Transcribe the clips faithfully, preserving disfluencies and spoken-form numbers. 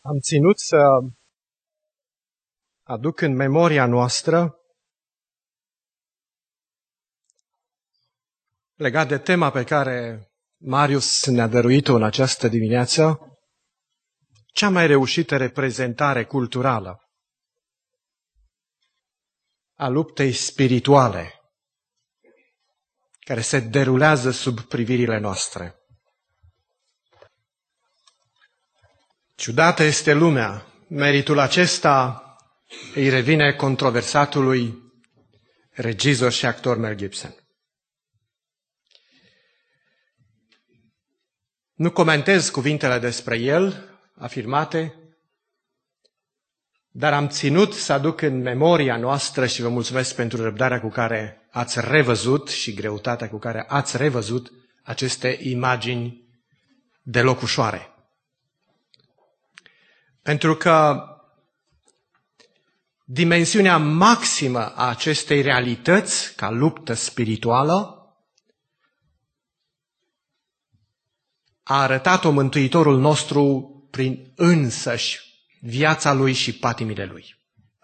Am ținut să aduc în memoria noastră, legat de tema pe care Marius ne-a dăruit-o în această dimineață, cea mai reușită reprezentare culturală a luptei spirituale care se derulează sub privirile noastre. Ciudată este lumea. Meritul acesta îi revine controversatului regizor și actor Mel Gibson. Nu comentez cuvintele despre el, afirmate, dar am ținut să aduc în memoria noastră și vă mulțumesc pentru răbdarea cu care ați revăzut și greutatea cu care ați revăzut aceste imagini deloc ușoare. Pentru că dimensiunea maximă a acestei realități, ca luptă spirituală, a arătat-o Mântuitorul nostru prin însăși viața Lui și patimile Lui.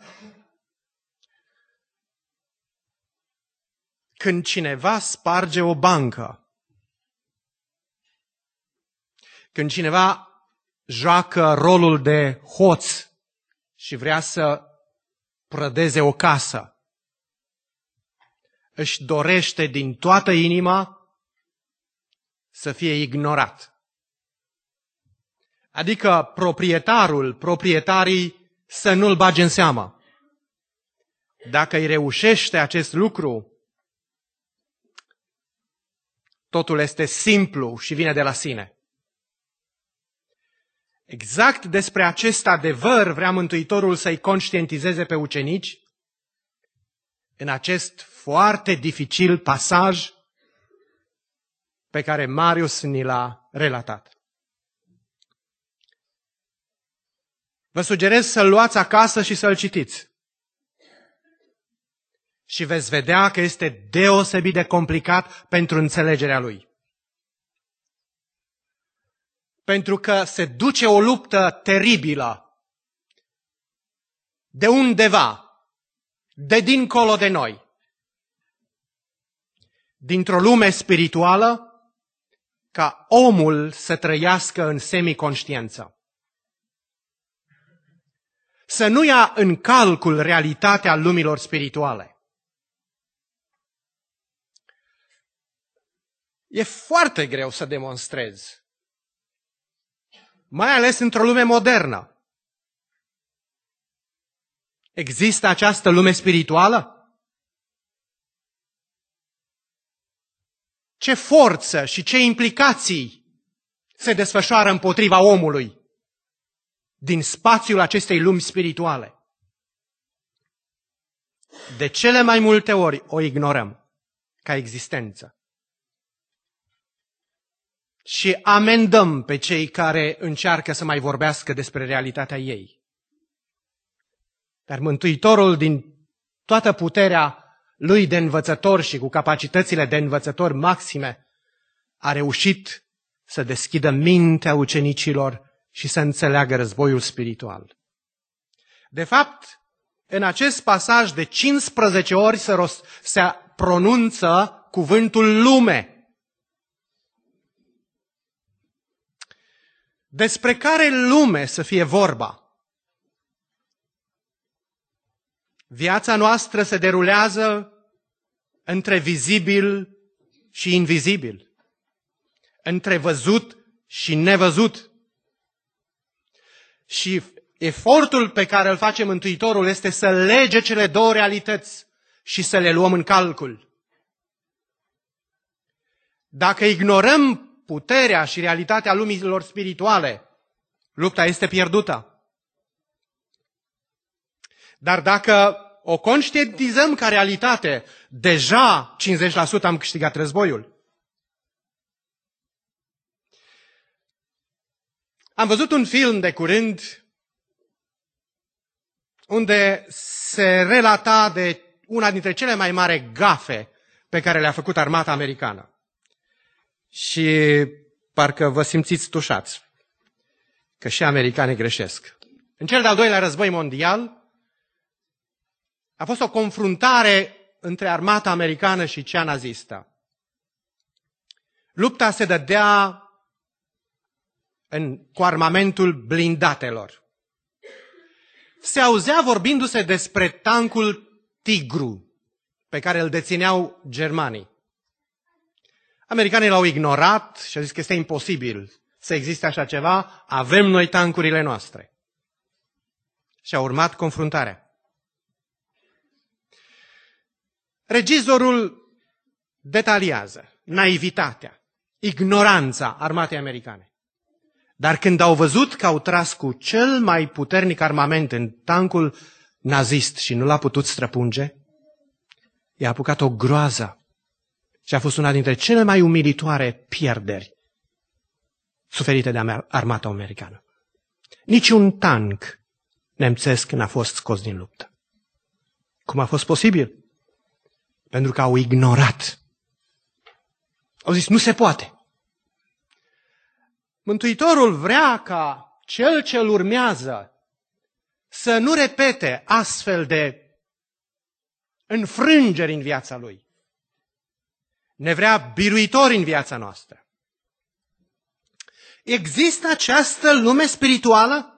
Când cineva sparge o bancă, când cineva joacă rolul de hoț și vrea să prădeze o casă, își dorește din toată inima să fie ignorat. Adică proprietarul, proprietarii să nu-l bage în seamă. Dacă îi reușește acest lucru, totul este simplu și vine de la sine. Exact despre acest adevăr vrea Mântuitorul să-i conștientizeze pe ucenici în acest foarte dificil pasaj pe care Marius ni l-a relatat. Vă sugerez să-l luați acasă și să-l citiți. Și veți vedea că este deosebit de complicat pentru înțelegerea lui. Pentru că se duce o luptă teribilă de undeva, de dincolo de noi, dintr-o lume spirituală, ca omul să trăiască în semiconștiență. Să nu ia în calcul realitatea lumilor spirituale. E foarte greu să demonstrezi, mai ales într-o lume modernă. Există această lume spirituală? Ce forță și ce implicații se desfășoară împotriva omului din spațiul acestei lumi spirituale? De cele mai multe ori o ignorăm ca existență. Și amendăm pe cei care încearcă să mai vorbească despre realitatea ei. Dar Mântuitorul, din toată puterea lui de învățător și cu capacitățile de învățător maxime, a reușit să deschidă mintea ucenicilor și să înțeleagă războiul spiritual. De fapt, în acest pasaj de cincisprezece ori se, rost, se pronunță cuvântul lume. Despre care lume să fie vorba? Viața noastră se derulează între vizibil și invizibil, între văzut și nevăzut. Și efortul pe care îl face Mântuitorul este să lege cele două realități și să le luăm în calcul. Dacă ignorăm puterea și realitatea lumilor spirituale, lupta este pierdută. Dar dacă o conștientizăm ca realitate, deja cincizeci la sută am câștigat războiul. Am văzut un film de curând unde se relata de una dintre cele mai mari gafe pe care le-a făcut armata americană. Și parcă vă simțiți tușați. că și americanii greșesc. În cel de-al doilea război mondial a fost o confruntare între armata americană și cea nazistă. Lupta se dădea în, cu armamentul blindatelor. Se auzea vorbindu-se despre tancul Tigru, pe care îl dețineau germanii. Americanii l-au ignorat și au zis că este imposibil să existe așa ceva, avem noi tancurile noastre. Și a urmat confruntarea. Regizorul detaliază naivitatea, ignoranța armatei americane. Dar când au văzut că au tras cu cel mai puternic armament în tancul nazist și nu l-a putut străpunge, i-a apucat o groază și a fost una dintre cele mai umilitoare pierderi suferite de armata americană. Niciun tank nemțesc n-a fost scos din luptă. Cum a fost posibil? Pentru că au ignorat. Au zis, nu se poate. Mântuitorul vrea ca cel ce îl urmează să nu repete astfel de înfrângeri în viața lui. Ne vrea biruitori în viața noastră. Există această lume spirituală?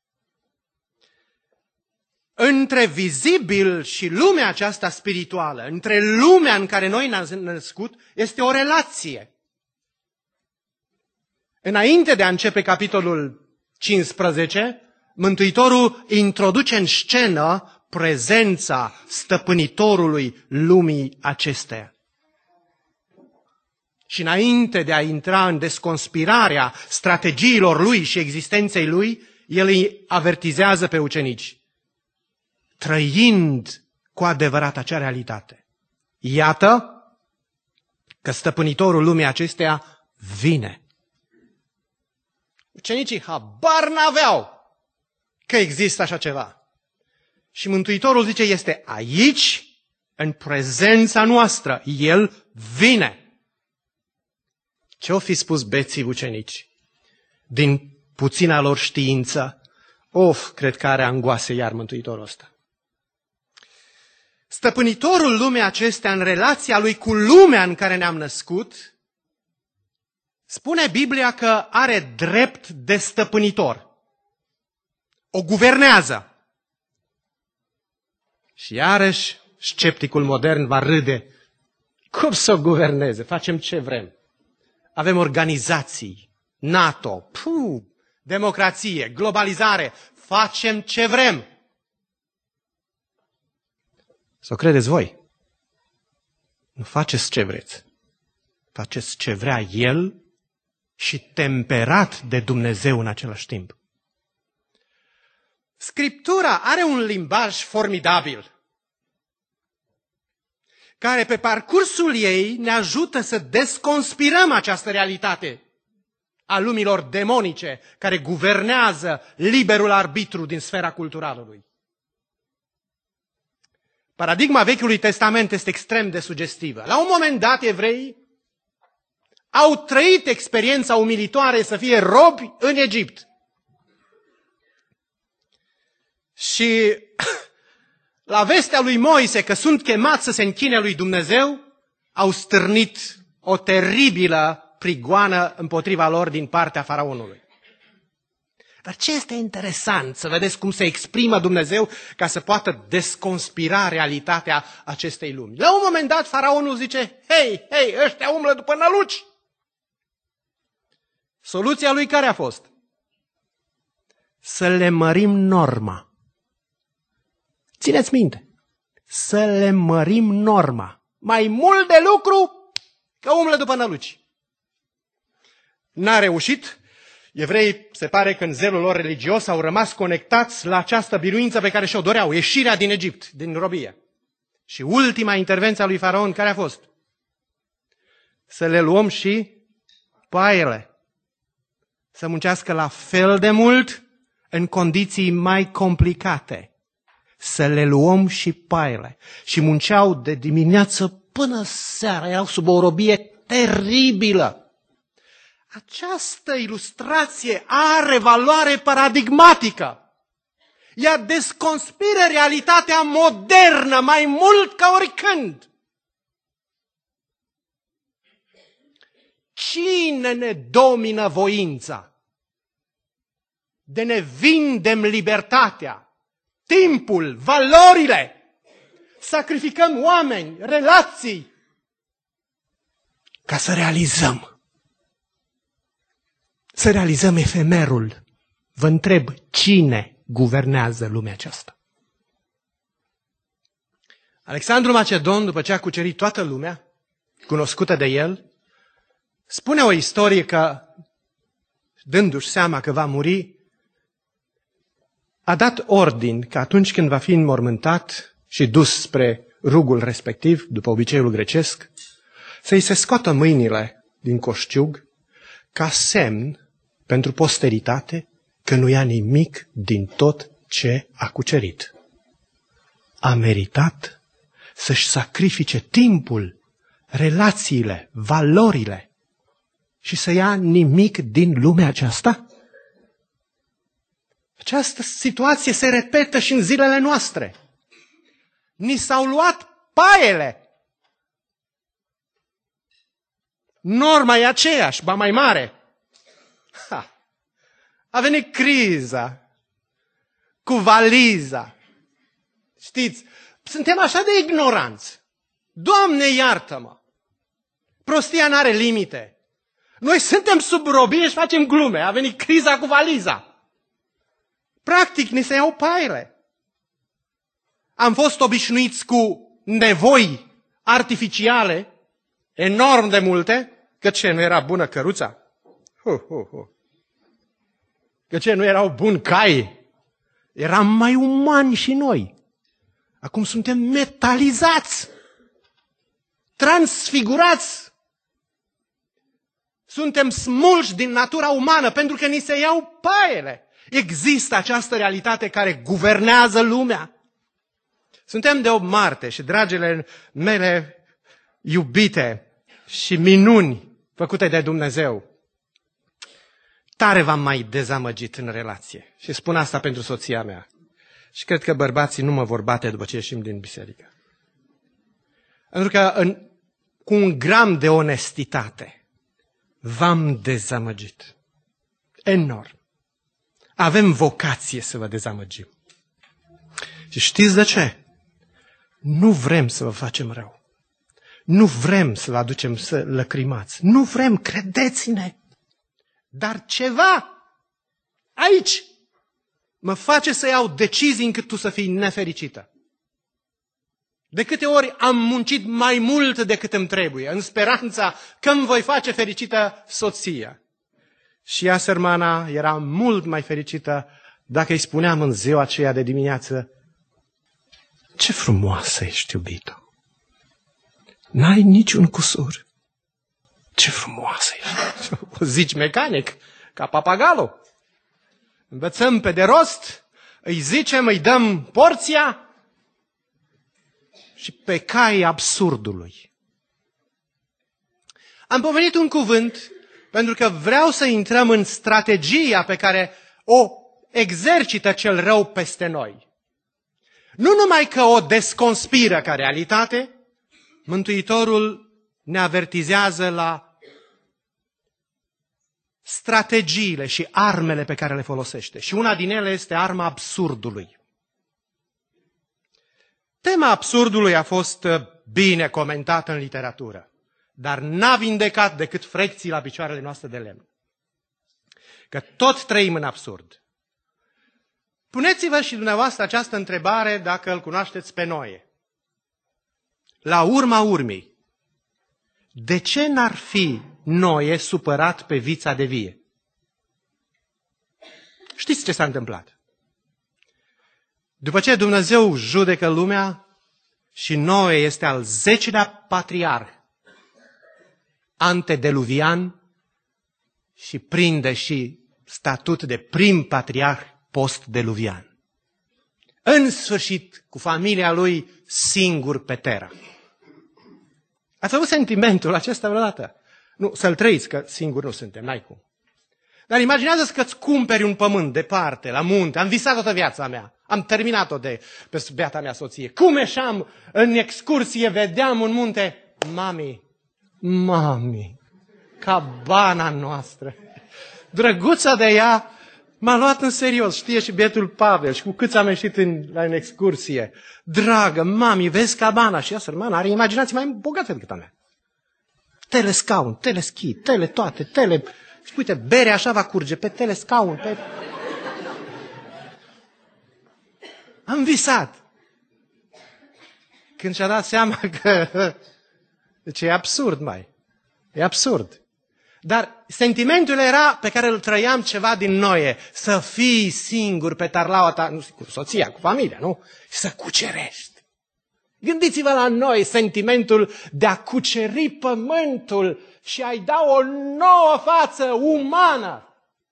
Între vizibil și lumea aceasta spirituală, între lumea în care noi ne-am născut, este o relație. Înainte de a începe capitolul cincisprezece, Mântuitorul introduce în scenă prezența stăpânitorului lumii acesteia. Și înainte de a intra în desconspirarea strategiilor lui și existenței lui, el îi avertizează pe ucenici, trăind cu adevărat acea realitate. Iată că stăpânitorul lumii acesteia vine. Ucenicii habar n-aveau că există așa ceva. Și Mântuitorul zice, este aici, în prezența noastră. El vine. Ce-o fi spus beții ucenici? Din puțina lor știință, of, cred că are angoase iar Mântuitorul ăsta. Stăpânitorul lumii acestea în relația lui cu lumea în care ne-am născut, spune Biblia că are drept de stăpânitor. O guvernează. Și iarăși scepticul modern va râde. Cum să o guverneze? Facem ce vrem. Avem organizații, NATO, puh, democrație, globalizare. Facem ce vrem. Să o credeți voi. Nu faceți ce vreți. Faceți ce vrea El și temperat de Dumnezeu în același timp. Scriptura are un limbaj formidabil, care pe parcursul ei ne ajută să desconspirăm această realitate a lumilor demonice care guvernează liberul arbitru din sfera culturalului. Paradigma Vechiului Testament este extrem de sugestivă. La un moment dat, evreii au trăit experiența umilitoare să fie robi în Egipt. Și la vestea lui Moise că sunt chemați să se închine lui Dumnezeu, au stârnit o teribilă prigoană împotriva lor din partea faraonului. Dar ce este interesant să vedeți cum se exprimă Dumnezeu ca să poată desconspira realitatea acestei lumi. La un moment dat faraonul zice, hei, hei, ăștia umblă după năluci. Soluția lui care a fost? Să le mărim norma. Țineți minte, să le mărim norma. Mai mult de lucru că umblă după năluci. N-a reușit. Evreii, se pare că în zelul lor religios au rămas conectați la această biruință pe care și-o doreau, ieșirea din Egipt, din robie. Și ultima intervenție a lui Faraon, care a fost? Să le luăm și paiele. Să muncească la fel de mult în condiții mai complicate. Să le luăm și paiele. Și munceau de dimineață până seara, erau sub o robie teribilă. Această ilustrație are valoare paradigmatică. Ea desconspiră realitatea modernă mai mult ca oricând. Cine ne domină voința? De ne vindem libertatea, timpul, valorile. Sacrificăm oameni, relații, ca să realizăm. Să realizăm efemerul. Vă întreb, cine guvernează lumea aceasta? Alexandru Macedon, după ce a cucerit toată lumea, cunoscută de el, spune o istorie că, dându-și seama că va muri, a dat ordin că atunci când va fi înmormântat și dus spre rugul respectiv, după obiceiul grecesc, să-i se scoată mâinile din coșciug ca semn pentru posteritate că nu ia nimic din tot ce a cucerit. A meritat să-și sacrifice timpul, relațiile, valorile și să ia nimic din lumea aceasta? Această situație se repetă și în zilele noastre. Ni s-au luat paiele. Norma e aceeași, ba mai mare. Ha. A venit criza cu valiza. Știți, suntem așa de ignoranți. Doamne, iartă-mă! Prostia n-are limite. Noi suntem sub robie și facem glume. A venit criza cu valiza. Practic, ni se iau paiele. Am fost obișnuiți cu nevoi artificiale, enorm de multe, că ce, nu era bună căruța? Hu, hu, hu. Că ce, nu erau buni cai? Eram mai umani și noi. Acum suntem metalizați, transfigurați. Suntem smulși din natura umană pentru că ni se iau paiele. Există această realitate care guvernează lumea. Suntem de opt Marte și, dragile mele iubite și minuni făcute de Dumnezeu, tare v-am mai dezamăgit în relație. Și spun asta pentru soția mea. Și cred că bărbații nu mă vor bate după ce ieșim din biserică. Pentru că în, cu un gram de onestitate v-am dezamăgit. Enorm. Avem vocație să vă dezamăgim. Și știți de ce? Nu vrem să vă facem rău. Nu vrem să vă aducem să lăcrimați. Nu vrem, credeți-ne. Dar ceva aici mă face să iau decizii încât tu să fii nefericită. De câte ori am muncit mai mult decât îmi trebuie, în speranța că îmi voi face fericită soția. Și ea, sărmana, era mult mai fericită dacă îi spuneam în ziua aceea de dimineață: ce frumoasă ești, iubito! N-ai niciun cusur. Ce frumoasă ești! O zici mecanic, ca papagalul. Învățăm pe de rost, îi zicem, îi dăm porția și pe cai absurdului. Am pomenit un cuvânt pentru că vreau să intrăm în strategia pe care o exercită cel rău peste noi. Nu numai că o desconspiră ca realitate, Mântuitorul ne avertizează la strategiile și armele pe care le folosește. Și una din ele este arma absurdului. Tema absurdului a fost bine comentată în literatură, dar n-a vindecat decât frecții la picioarele noastre de lemn. Că tot trăim în absurd. Puneți-vă și dumneavoastră această întrebare dacă îl cunoașteți pe Noe. La urma urmei, de ce n-ar fi Noe supărat pe vița de vie? Știți ce s-a întâmplat? După ce Dumnezeu judecă lumea și Noe este al zecelea patriarh antediluvian și prinde și statut de prim patriarh post-deluvian. În sfârșit, cu familia lui singur pe terra. Ați avut sentimentul acesta vreodată? Nu, să-l trăiți, că singur nu suntem, n-ai cum. Dar imaginează-ți că îți cumperi un pământ departe, la munte. Am visat toată viața mea. Am terminat-o de pe beata mea soție. Cum eșam în excursie, vedeam un munte. Mami, mami, cabana noastră. Drăguța de ea m-a luat în serios. Știe și bietul Pavel și cu câți am ieșit în, la în excursie. Dragă, mami, vezi cabana? Și ea, sărmană, are imaginație mai bogată decât a mea. Telescaun, teleschi, tele toate, tele... Și uite, bere așa va curge pe telescaun, pe... Am visat. Când și-a dat seama că... Deci e absurd, mai. E absurd. Dar sentimentul era pe care îl trăiam ceva din noi. Să fii singur pe tarlaua ta, nu cu soția, cu familia, nu? Să cucerești. Gândiți-vă la noi sentimentul de a cuceri pământul și a-i da o nouă față umană.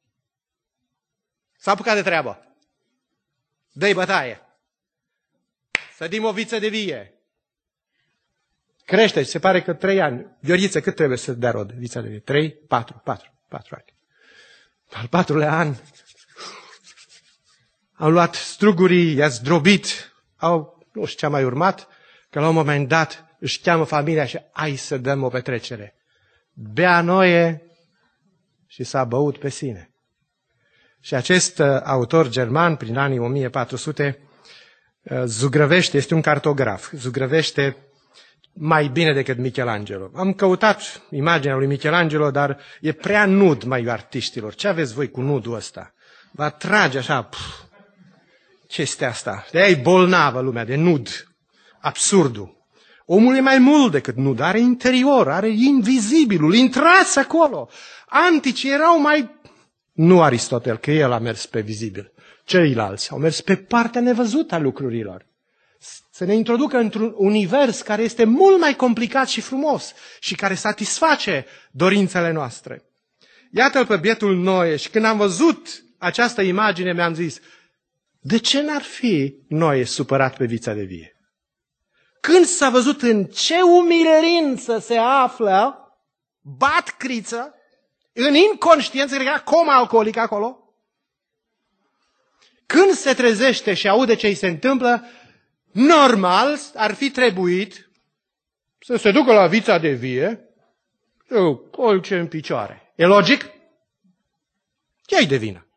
S-a apucat de treabă. Dă-i bătaie. Sădim o viță de vie. Crește, se pare că trei ani. Gheorghiță, cât trebuie să dea rod vița de vie? Trei? Patru. Patru. Patru ani. Al patrulea an au luat strugurii, i-a zdrobit, au, nu știu ce a mai urmat, că la un moment dat își cheamă familia și hai să dăm o petrecere. Bea noie și s-a băut pe sine. Și acest uh, autor german, prin anii o mie patru sute, uh, zugrăvește, este un cartograf, zugrăvește mai bine decât Michelangelo. Am căutat imaginea lui Michelangelo, dar e prea nud, mai artiștilor. Ce aveți voi cu nudul ăsta? Vă atrage așa, pf, ce este asta? De-aia e bolnavă lumea, de nud. Absurdul. Omul e mai mult decât nud, are interior, are invizibilul, intrați acolo. Anticii erau mai... Nu Aristotel, că el a mers pe vizibil. Ceilalți au mers pe partea nevăzută a lucrurilor. Să ne introducă într-un univers care este mult mai complicat și frumos și care satisface dorințele noastre. Iată-l pe bietul Noe și când am văzut această imagine mi-am zis, de ce n-ar fi Noe supărat pe vița de vie? Când s-a văzut în ce umilință se află, bat criță, în inconștiență, cred că era coma alcoolică acolo, când se trezește și aude ce îi se întâmplă, normal ar fi trebuit să se ducă la vița de vie, să colce în picioare. E logic? Ce-i de vină?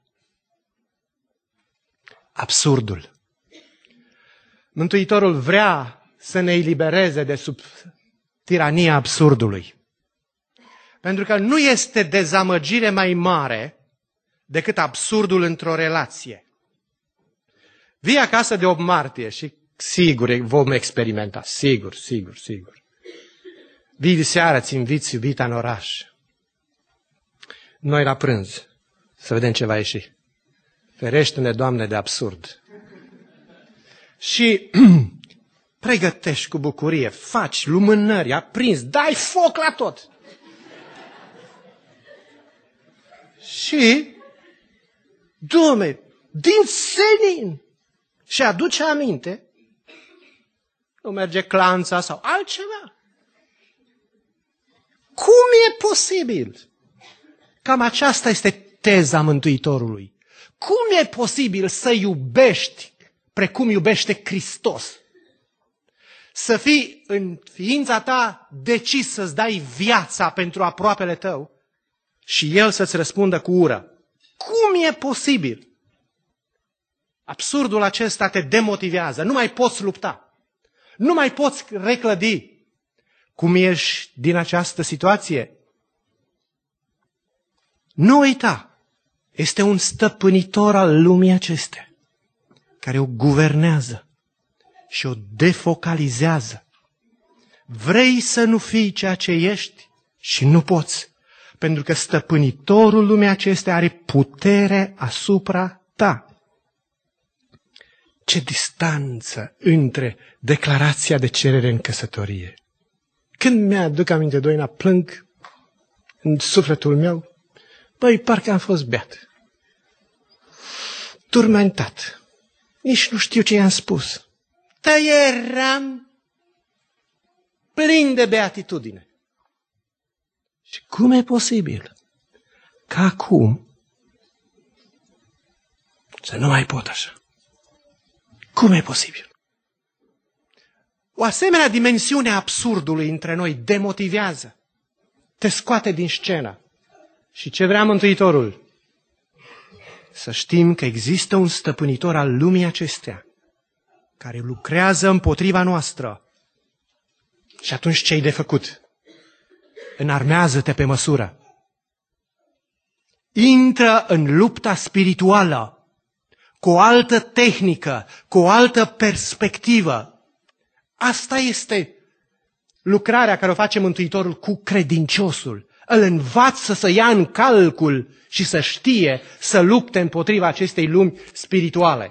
Absurdul. Mântuitorul vrea să ne elibereze de sub tirania absurdului. Pentru că nu este dezamăgire mai mare decât absurdul într-o relație. Vii acasă de opt martie și sigur vom experimenta, sigur, sigur, sigur. Vii de seară, îți inviți iubita în oraș. Noi la prânz, să vedem ce va ieși. Ferește-ne, Doamne, de absurd. Și pregătești cu bucurie, faci lumânări, aprinzi, dai foc la tot. Și, Doamne, din senin, și aduce aminte, nu merge clanța sau altceva. Cum e posibil? Cam aceasta este teza Mântuitorului. Cum e posibil să iubești precum iubește Hristos? Să fii în ființa ta decis să-ți dai viața pentru aproapele tău și El să-ți răspundă cu ură. Cum e posibil? Absurdul acesta te demotivează. Nu mai poți lupta. Nu mai poți reclădi. Cum ești din această situație? Nu uita. Este un stăpânitor al lumii acestea, care o guvernează și o defocalizează. Vrei să nu fii ceea ce ești și nu poți, pentru că stăpânitorul lumii acestea are putere asupra ta. Ce distanță între declarația de cerere în căsătorie. Când mi-aduc aminte, Doina, plâng în sufletul meu, băi, parcă am fost beat. Turmentat. Nici nu știu ce i-am spus. Dar eram plin de beatitudine. Și cum e posibil ca acum să nu mai pot așa? Cum e posibil? O asemenea dimensiune a absurdului între noi demotivează, te scoate din scenă. Și ce vrea Mântuitorul? Să știm că există un stăpânitor al lumii acestea, care lucrează împotriva noastră. Și atunci ce-i de făcut? Înarmează-te pe măsură. Intră în lupta spirituală, cu o altă tehnică, cu o altă perspectivă. Asta este lucrarea care o face Mântuitorul cu credinciosul. Îl învață să ia în calcul și să știe să lupte împotriva acestei lumi spirituale.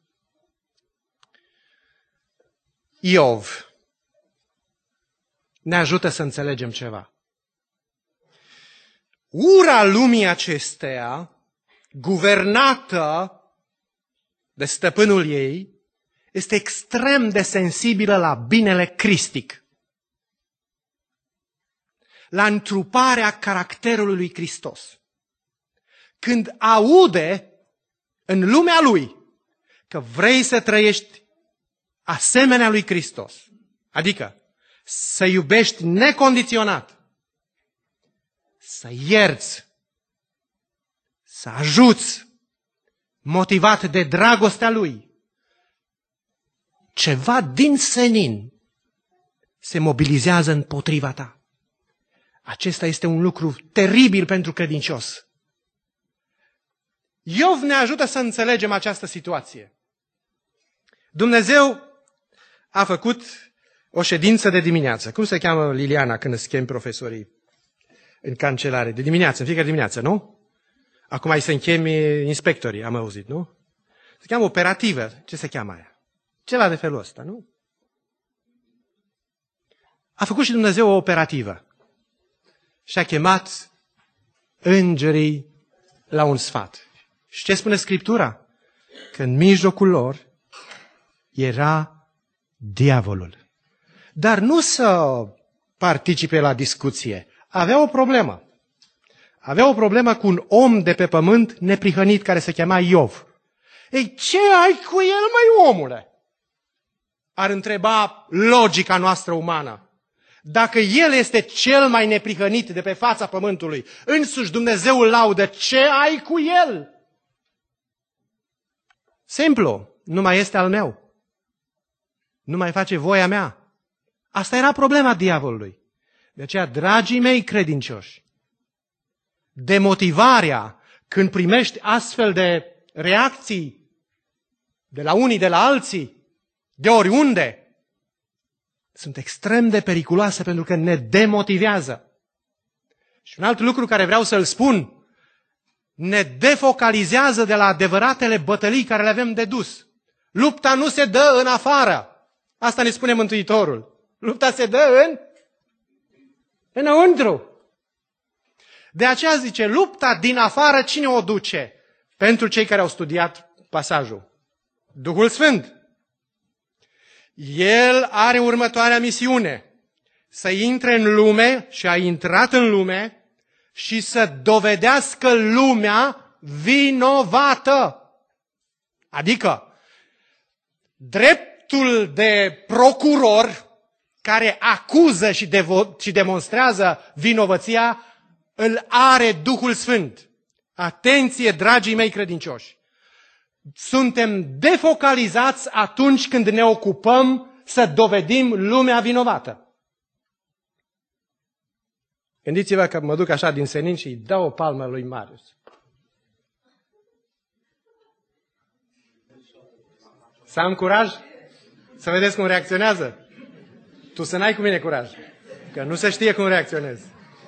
Iov ne ajută să înțelegem ceva. Ura lumii acesteia, guvernată de stăpânul ei, este extrem de sensibilă la binele cristic, la întruparea caracterului lui Hristos. Când aude în lumea lui că vrei să trăiești asemenea lui Hristos, adică să iubești necondiționat, să ierți, să ajuți, motivat de dragostea lui, ceva din senin se mobilizează împotriva ta. Acesta este un lucru teribil pentru credincios. Iov ne ajută să înțelegem această situație. Dumnezeu a făcut o ședință de dimineață. Cum se cheamă, Liliana, când îți chemi profesorii în cancelare? De dimineață, în fiecare dimineață, nu? Acum ai să închemi inspectorii, am auzit, nu? Se cheamă operativă. Ce se cheamă aia? Ceva de felul ăsta, nu? A făcut și Dumnezeu o operativă. Și a chemat îngerii la un sfat. Și ce spune Scriptura? Că în mijlocul lor era diavolul. Dar nu să participe la discuție. Avea o problemă. Avea o problemă cu un om de pe pământ neprihănit care se chema Iov. Ei, ce ai cu el, măi, omule? Ar întreba logica noastră umană. Dacă el este cel mai neprihănit de pe fața pământului, însuși Dumnezeu îl laudă, ce ai cu el? Simplu, nu mai este al meu. Nu mai face voia mea. Asta era problema diavolului. De aceea, dragii mei credincioși, demotivarea când primești astfel de reacții de la unii, de la alții, de oriunde, sunt extrem de periculoase pentru că ne demotivează. Și un alt lucru care vreau să-l spun, ne defocalizează de la adevăratele bătălii care le avem de dus. Lupta nu se dă în afară. Asta ne spune Mântuitorul. Lupta se dă în înăuntru. De aceea zice, lupta din afară cine o duce? Pentru cei care au studiat pasajul. Duhul Sfânt. El are următoarea misiune. Să intre în lume și a intrat în lume și să dovedească lumea vinovată. Adică, dreptul de procuror care acuză și, devo- și demonstrează vinovăția, îl are Duhul Sfânt. Atenție, dragii mei credincioși! Suntem defocalizați atunci când ne ocupăm să dovedim lumea vinovată. Gândiți-vă că mă duc așa din senin și îi dau o palmă lui Marius. Să am curaj? Să vedeți cum reacționează? Tu să n-ai cu mine curaj, că nu se știe cum reacționezi.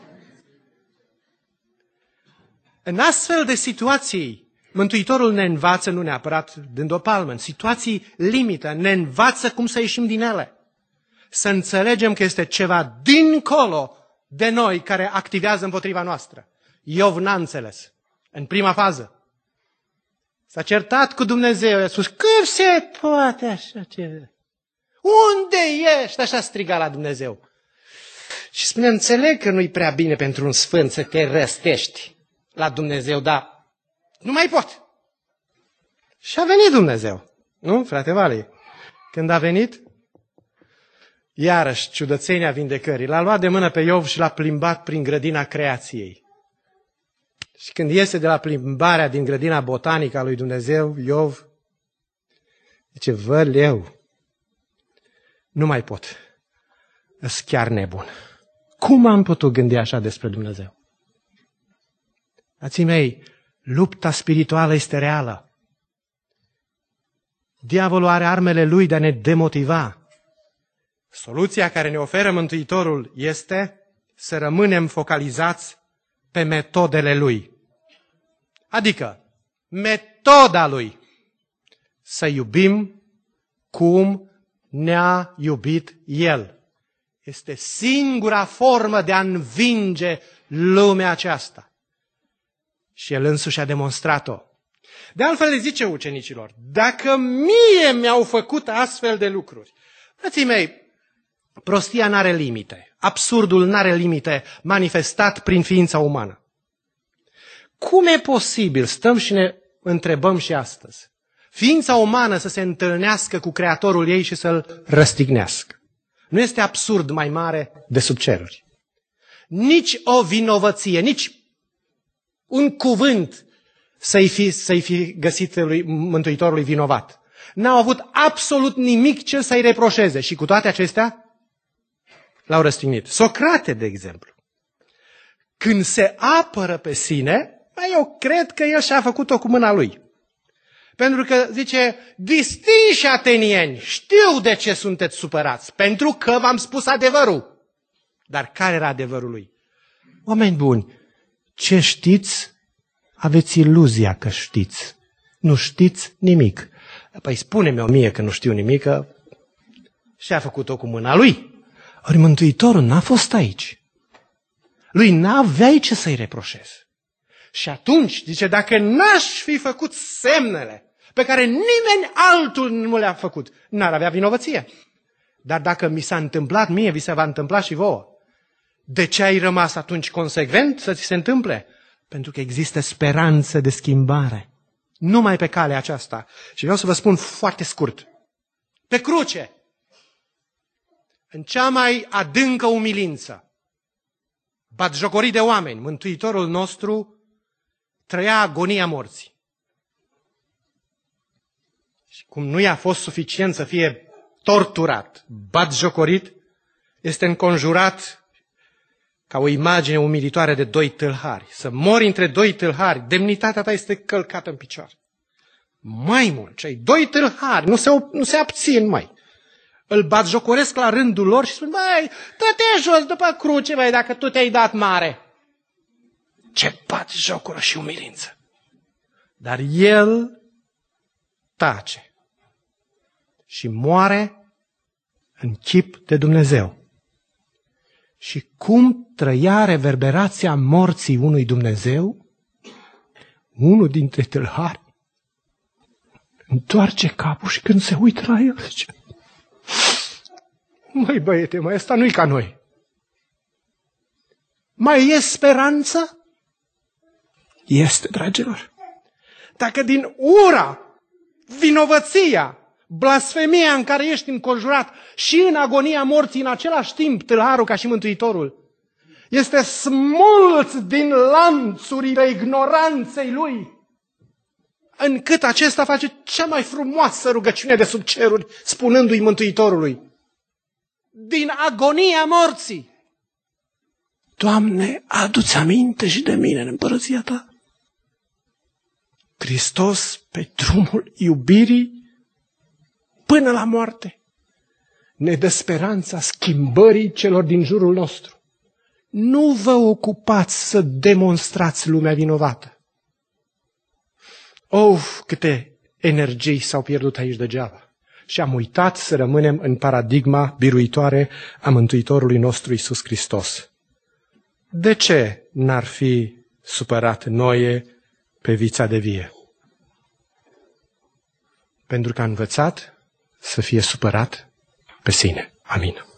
În astfel de situații, Mântuitorul ne învață, nu neapărat dând o palmă, în situații limită, ne învață cum să ieșim din ele. Să înțelegem că este ceva dincolo de noi care activează împotriva noastră. Iov n-a înțeles. În prima fază. S-a certat cu Dumnezeu, i-a spus, cum se poate așa ceva? Unde ești? Așa striga la Dumnezeu. Și spune, înțeleg că nu-i prea bine pentru un sfânt să te răstești la Dumnezeu, dar nu mai pot. Și a venit Dumnezeu. Nu, frate Vali? Când a venit, iarăși ciudățenia vindecării. L-a luat de mână pe Iov și l-a plimbat prin grădina creației. Și când iese de la plimbarea din grădina botanică a lui Dumnezeu, Iov zice, văleu, nu mai pot. Îs chiar nebun. Cum am putut gândi așa despre Dumnezeu? Frații mei, lupta spirituală este reală. Diavolul are armele lui de a ne demotiva. Soluția care ne oferă Mântuitorul este să rămânem focalizați pe metodele lui. Adică, metoda lui. Să iubim cum ne-a iubit El. Este singura formă de a învinge lumea aceasta. Și El însuși a demonstrat-o. De altfel le zice ucenicilor, dacă mie mi-au făcut astfel de lucruri, frații mei, prostia n-are limite, absurdul n-are limite manifestat prin ființa umană. Cum e posibil, stăm și ne întrebăm și astăzi, ființa umană să se întâlnească cu Creatorul ei și să-L răstignească? Nu este absurd mai mare de sub ceruri. Nici o vinovăție, nici un cuvânt să-i fi, să-i fi găsit lui Mântuitorului vinovat. N-au avut absolut nimic ce să-i reproșeze și cu toate acestea l-au răstignit. Socrate, de exemplu, când se apără pe sine, eu cred că el și-a făcut-o cu mâna lui. Pentru că, zice, distinși atenieni, știu de ce sunteți supărați, pentru că v-am spus adevărul. Dar care era adevărul lui? Oameni buni, ce știți, aveți iluzia că știți. Nu știți nimic. Păi spune-mi o mie că nu știu nimic, că și-a făcut-o cu mâna lui. Ori Mântuitorul n-a fost aici. Lui n-aveai ce să-i reproșezi. Și atunci, zice, dacă n-aș fi făcut semnele pe care nimeni altul nu le-a făcut, n-ar avea vinovăție. Dar dacă mi s-a întâmplat mie, vi se va întâmpla și vouă. De ce ai rămas atunci consecvent să ți se întâmple? Pentru că există speranță de schimbare. Numai pe calea aceasta. Și vreau să vă spun foarte scurt. Pe cruce, în cea mai adâncă umilință, batjocorit de oameni, Mântuitorul nostru trăia agonia morții. Și cum nu i-a fost suficient să fie torturat, batjocorit, este înconjurat ca o imagine umilitoare de doi tâlhari. Să mori între doi tâlhari, demnitatea ta este călcată în picioare. Mai mult, cei doi tâlhari nu se, nu se abțin, mai. Îl batjocoresc la rândul lor și spun, băi, dă-te jos după cruce, băi, dacă tu te-ai dat mare. Ce batjocură și umilință. Dar el tace și moare în chip de Dumnezeu. Și cum trăia reverberația morții unui Dumnezeu, unul dintre tâlhari întoarce capul și când se uită la el, zice, măi băiete, măi, ăsta nu-i ca noi. Mai e speranță? Este, dragilor. Dacă din ura, vinovăția, blasfemia în care ești înconjurat și în agonia morții în același timp, tâlharul ca și Mântuitorul, este smuls din lanțurile ignoranței lui, încât acesta face cea mai frumoasă rugăciune de sub ceruri, spunându-i Mântuitorului, din agonia morții, Doamne, adu-ți aminte și de mine în împărăția ta. Hristos, pe drumul iubirii, până la moarte, ne dă speranța schimbării celor din jurul nostru. Nu vă ocupați să demonstrați lumea vinovată. Of, câte energii s-au pierdut aici degeaba. Și am uitat să rămânem în paradigma biruitoare a Mântuitorului nostru Iisus Hristos. De ce n-ar fi supărat Noe pe vița de vie? Pentru că a învățat să fie supărat pe sine. Amin.